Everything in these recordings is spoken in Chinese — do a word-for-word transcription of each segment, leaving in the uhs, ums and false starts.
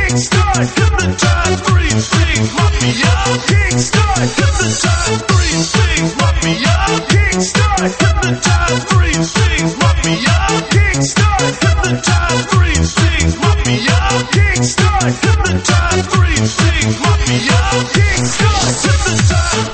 Kickstart, hypnotize, freeze, sing, lock me up. Kickstart, hypnotize, freeze, sing, lock me up. Kickstart, hypnotize, freeze, sing, lock me up. Kickstart, hypnotize, freeze, sing, lock me up. Kickstart, hypnotize, freeze, sing, lock me up. Kickstart, hypnotize.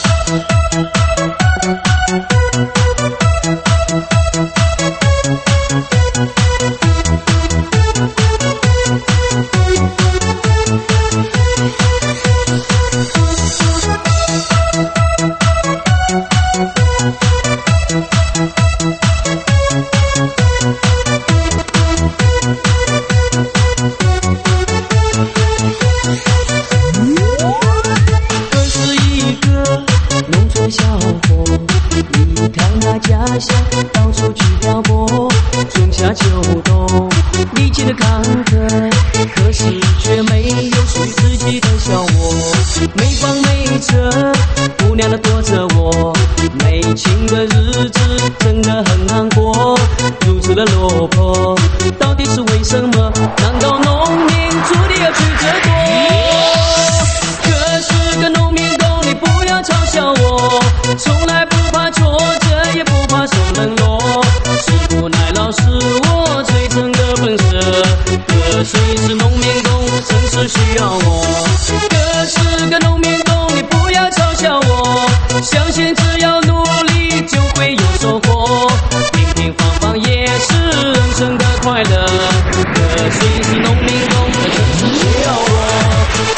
到处去漂泊，春夏秋冬，历经了坎坷，可是却没有属于自己的小窝。没房没车，姑娘的躲着我，没情的日子真的很难过，如此的落魄，到底是为什么？难道农民注定要去折多？可是个农民工，你不要嘲笑我，从来不怕挫折，也不怕受冷落，吃苦耐劳是我最真的本事。可虽是农民工，城市需要我。可是个农民工，你不要嘲笑我，相信只要努力就会有收获，平平凡凡也是人生的快乐。可虽是农民工，城市需要我。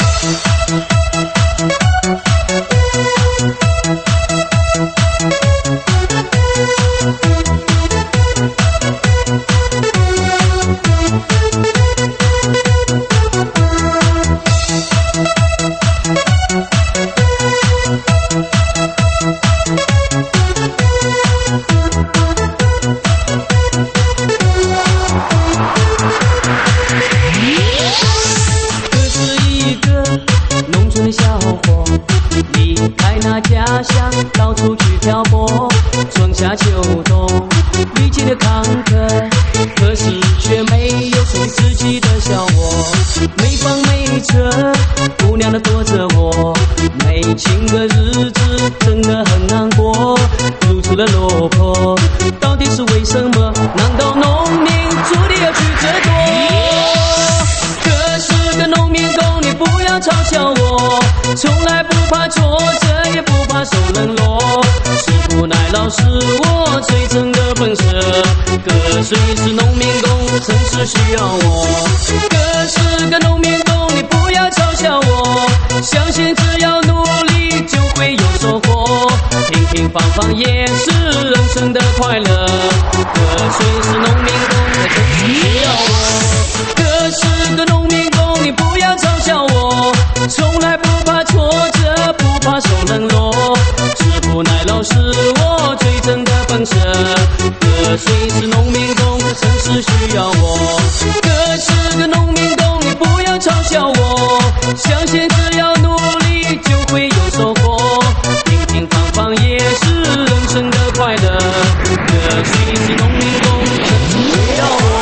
到处去漂泊，春夏秋冬，历经了坎坷，可是却没有属于自己的小窝。没房没车，姑娘的躲着我，没情的日子真的很难过，如此的落魄，到底是为什么？难道农民注定要去折多？可是个农民工，你不要嘲笑我，从来不怕挫折，也不怕受冷落，吃苦耐劳是我最真的本事。可虽是农民工，城市需要我。可是个农民工，你不要嘲笑我，相信只要努力就会有收获，平平凡凡也是人生的快乐。可虽是农民工，城市需要我。可是个农民工，你不要嘲笑我，从来不怕挫折，不怕受冷落，吃苦耐劳是我最真的本事。可虽是农民工，城市需要我。可是个农民工，你不要嘲笑我，相信只要努力就会有收获，平平凡凡也是人生的快乐。可虽是农民工，城市需要我。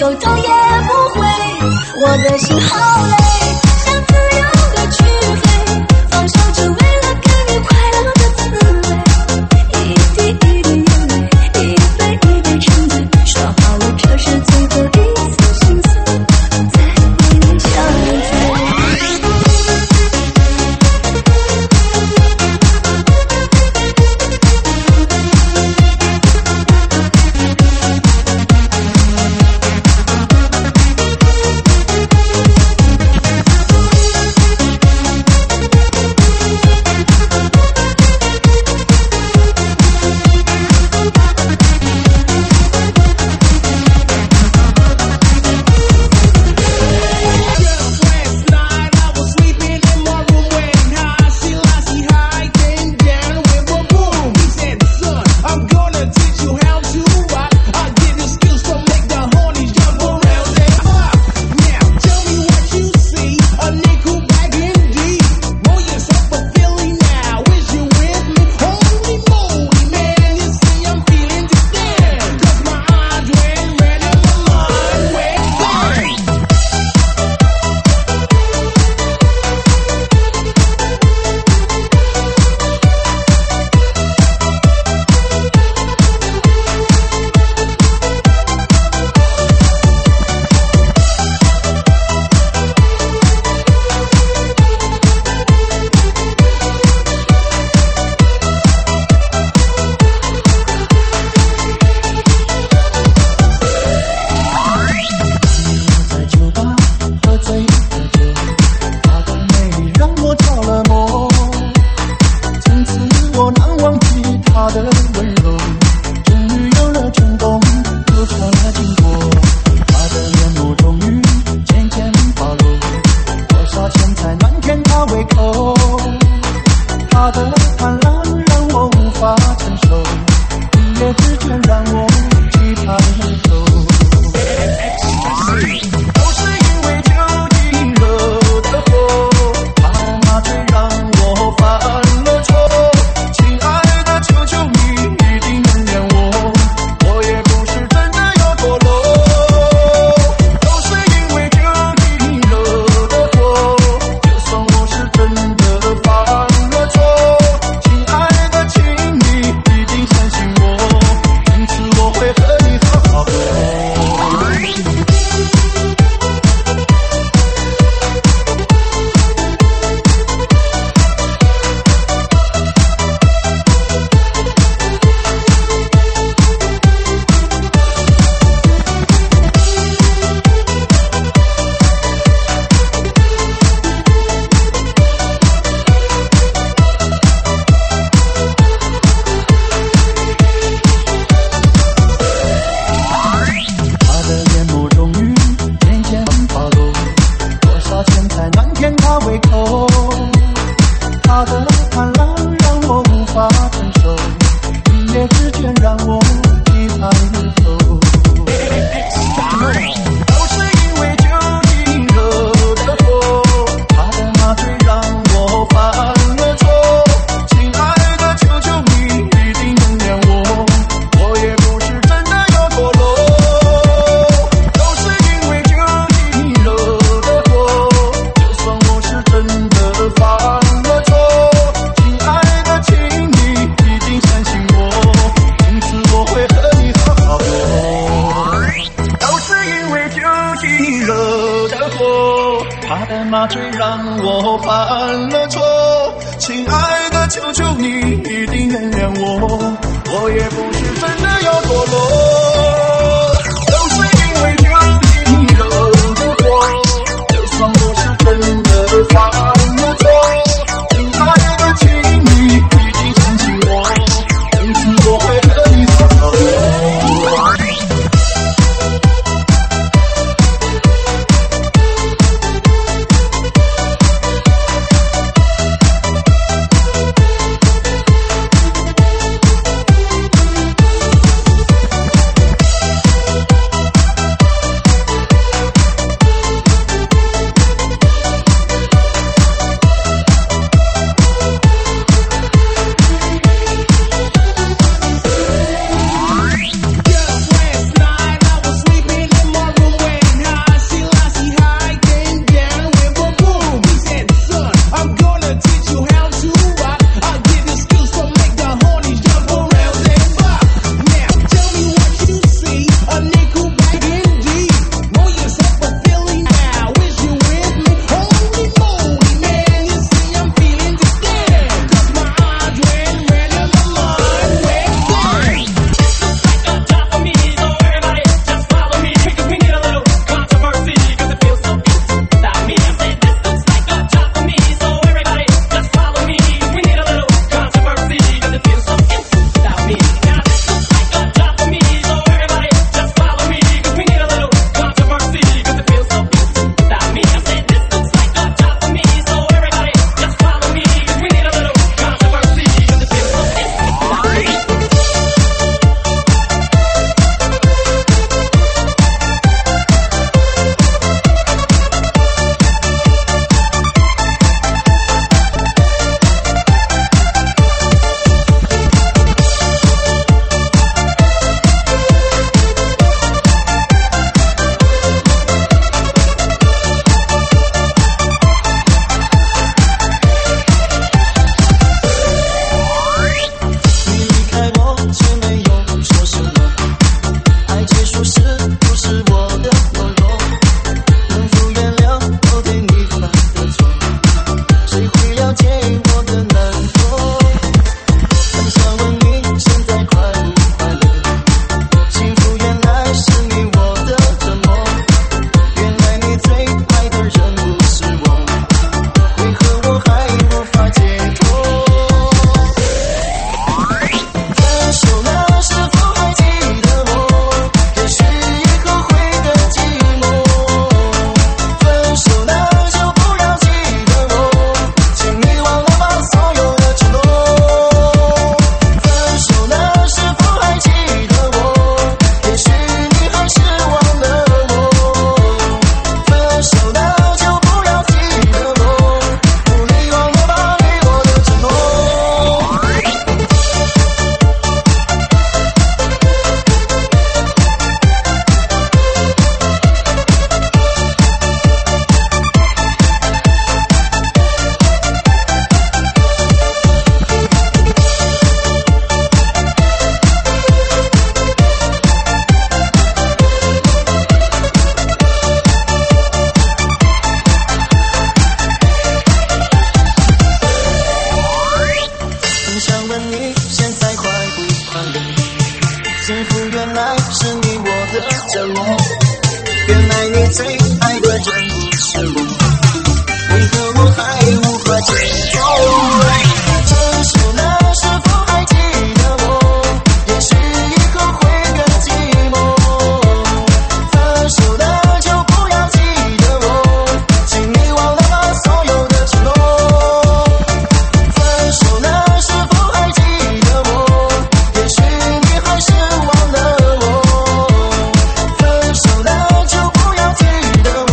手头也不会，我的心好累，想自由的去飞，放手只为了给你快乐的滋味，一滴一滴眼泪，一杯一杯沉醉，说好了这是最后一次心碎，再为你憔悴。 的折磨。原来你最爱的人不是我，为何我还无法接受？分手了，是否还记得我？也许以后会更寂寞。分手了就不要记得我，请你忘了吧所有的承诺。分手了，是否还记得我？也许你还是忘了我。分手了就不要记得我。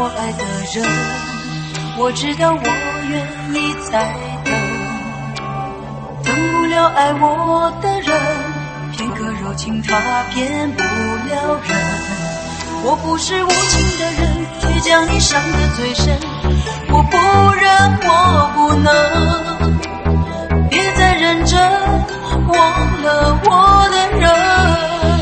我爱的人，我知道我愿意再等，等不了爱我的人，片刻柔情他骗不了人。我不是无情的人，却将你伤得最深，我不忍我不能，别再认真忘了我的人。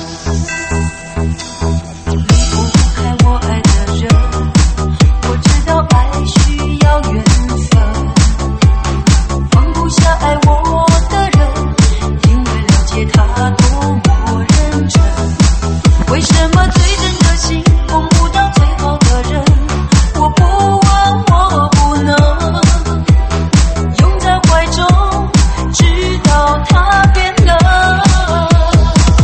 为什么最真的心碰不到最好的人？我不问，我不能拥在怀中，直到他变冷。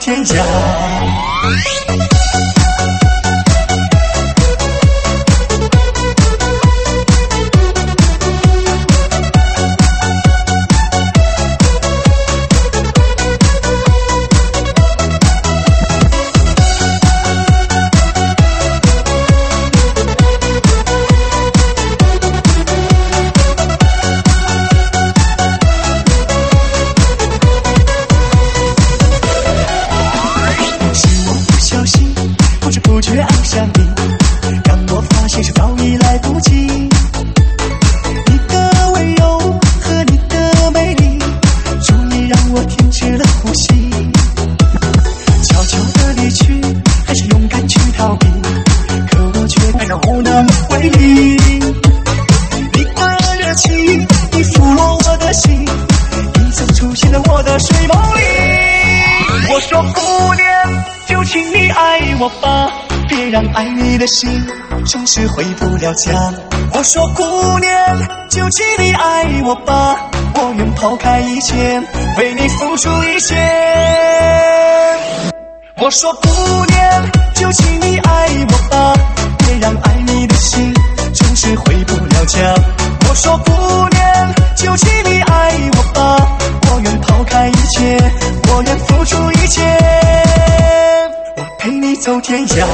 天涯。不觉爱上你，让我发现是早已来不及。你的温柔和你的美丽，终于让我停止了呼吸。悄悄地离去，还是勇敢去逃避，可我却快要无能为力。你的热情已俘虏我的心，你曾出现在我的睡梦里。我说姑娘，就请你爱我吧，别让爱你的心总是回不了家。我说姑娘，就请你爱我吧，我愿抛开一切，为你付出一切。我说姑娘，就请你爱我吧，别让爱你的心总是回不了家。我说姑娘，就请你爱我吧，我愿抛开一切，我愿付出一切，我陪你走天涯。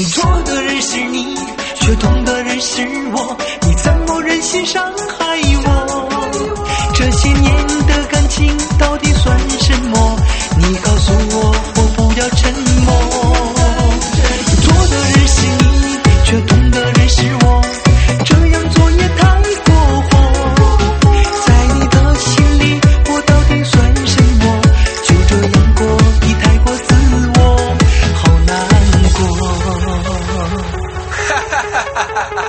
错的人是你，却痛的人是我，你怎么忍心伤害我？这些年的感情到底算什么？你告诉我，我不要沉默。错的人是你，却痛的人是我，这样做也太过火。在你的心里，我到底算什么？就这样过，你太过自我，好难过。哈哈哈哈哈哈！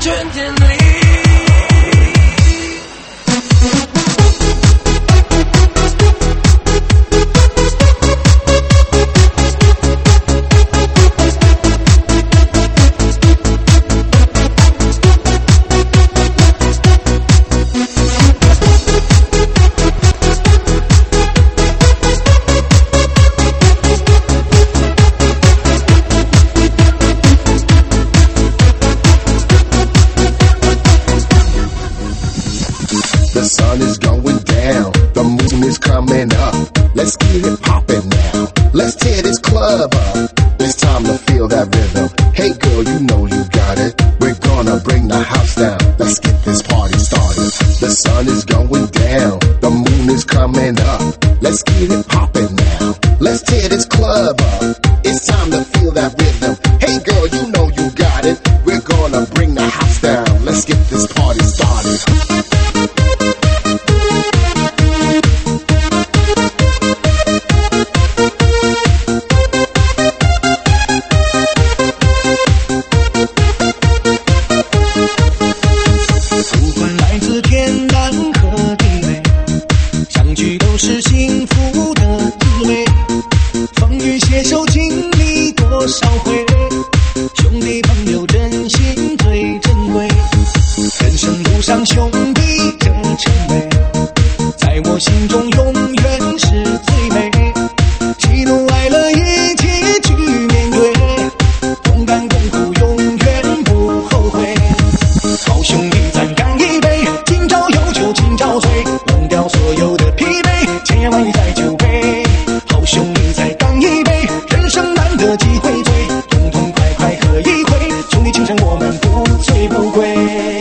春天里。 The sun is going down, the moon is coming up. Let's get it poppin' now. Let's tear this club up. It's time to feel that rhythm. Hey girl, you know you got it. We're gonna bring the house down. Let's get this party started. The sun is going down, the moon is coming up. Let's get it poppin' now. Let's tear this club up. It's time to feel that rhythm. Hey girl, you know you got it. We're gonna bring the house down. Let's get this party started. 是幸福的滋味，风雨携手经历多少回，兄弟朋友真心最珍贵，人生路上兄弟这称谓，在我心中永远是最美，喜怒哀乐一起去面对，同甘共苦永远不后悔，好兄弟咱干一杯，今朝有酒今朝醉，忘掉所有的疲惫，千万语在酒杯，好兄弟再干一杯，人生难得几回醉，痛痛快快喝一回，兄弟情深我们不醉不归。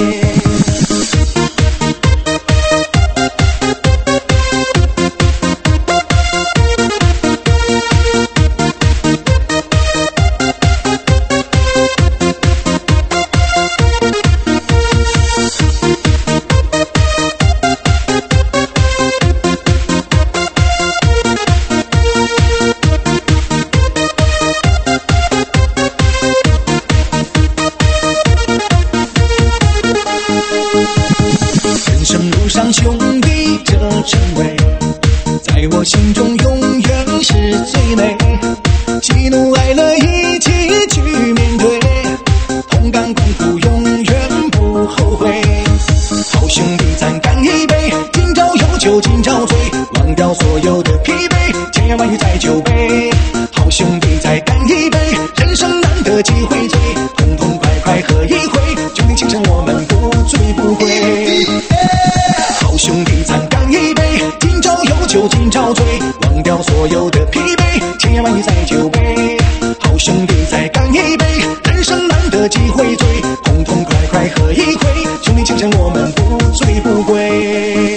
兄弟这称谓，在我心中永远是最美，喜怒哀乐一起去面对，同甘共苦永远不后悔，好兄弟咱干一杯，今朝有酒今朝醉，忘掉所有的疲惫，千万语在酒杯，好兄弟再干一杯，人生难得几回醉，痛痛快快喝一回，兄弟情深我们不醉不归。好兄弟咱干一杯，今朝有酒今朝醉，忘掉所有的疲惫，千言万语在酒杯，好兄弟再干一杯，人生难得几回醉，痛痛快快喝一回，兄弟情深我们不醉不归。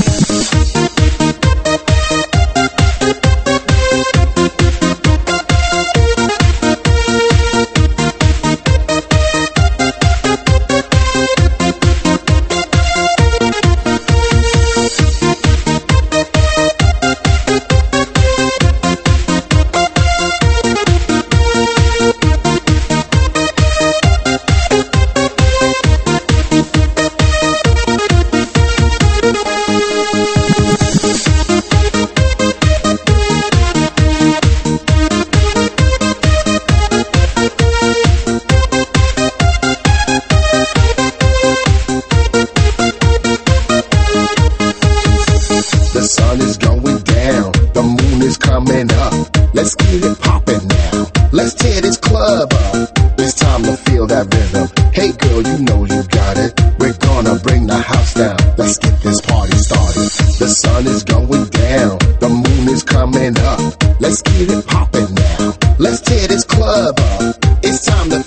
The sun is going down, the moon is coming up. Let's get it poppin' now. Let's tear this club up. It's time to feel that rhythm. Hey girl, you know you got it. We're gonna bring the house down. Let's get this party started. The sun is going down, the moon is coming up. Let's get it poppin' now. Let's tear this club up. It's time to